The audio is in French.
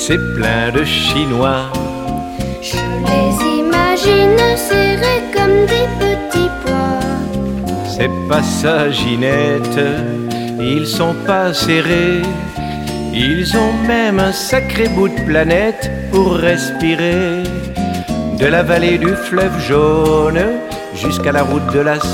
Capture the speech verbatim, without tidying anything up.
c'est plein de Chinois. Je les imagine serrés comme des petits pois. C'est pas ça, Ginette, ils sont pas serrés. Ils ont même un sacré bout de planète pour respirer. De la vallée du fleuve jaune jusqu'à la route de la